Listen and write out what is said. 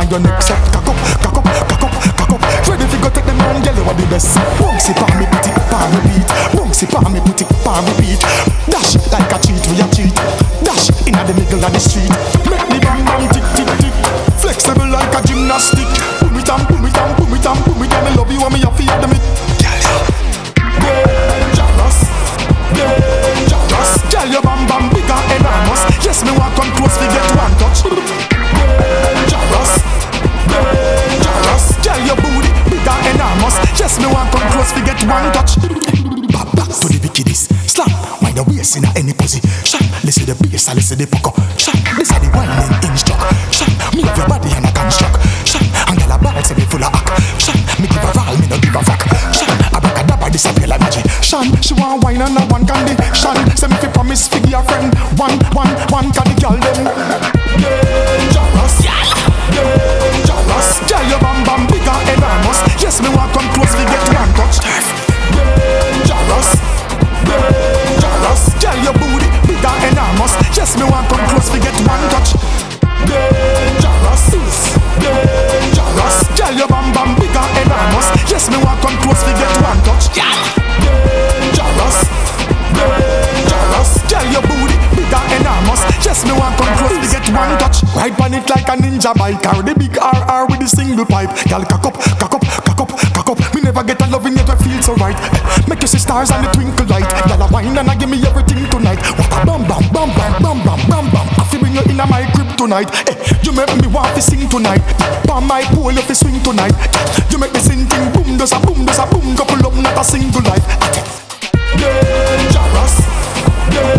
your neck set. Cock up, cock up, cock up, cock up. Ready fi go take the man, girl, you are the best. Bouncy pa me, put it pa repeat. Bouncy pa me, put it pa repeat. Dash like a cheat, we a cheat. Dash inna the middle of the street. Make the bam bam tick tick tick. Flexible like a gymnastic. Boom it and boom it and boom it and boom it and me love you and me a fear them it. Dangerous, dangerous. Girl, your bam bam big and enormous. Yes, me want come close, we get one touch. Dangerous, dangerous. Girl, your booty big and enormous. Yes, me want come close, we get one touch. Back to the wickedest. Slap, mind the waist in any position. Listen the bass, listen the poco. Shot, listen the whining instruct. Shot, me have your body and I construct. Shot, and girl a ball say me full of act. Shot, me give a roll, me no give a fuck. Shot, abracadabra disappear like magic. Shan, she want wine and a one candy. Shan, say me fi promise fi give a friend. One candy girl them. Dangerous, dangerous. Girl your bam bam big and enormous. Yes, me want come close fi get one touch. Dangerous, dangerous. Girl your booty big and enormous. Yes, me want come close fi get one touch. Dangerous, dangerous. Girl your bam bam big and enormous. Yes, me want come close fi get one touch. Dangerous, dangerous. Girl your booty big and enormous. Yes, me want come close fi get one touch. Ride on it like a ninja bike, or the big RR with the single pipe. Girl cock up, cock up, cock up, cock up. Me never get a loving yet I feel so right. Make you see stars and the twinkle light. Girl a wine and I give me everything tonight. What a bam bam bam bam bam bam bam bam. I feel bring you in my crib tonight. You make me want to sing tonight. Palm my pole you fi swing tonight. You make me sing ting boom, does a boom, does a boom. Couple up not a single life. Dangerous, dangerous.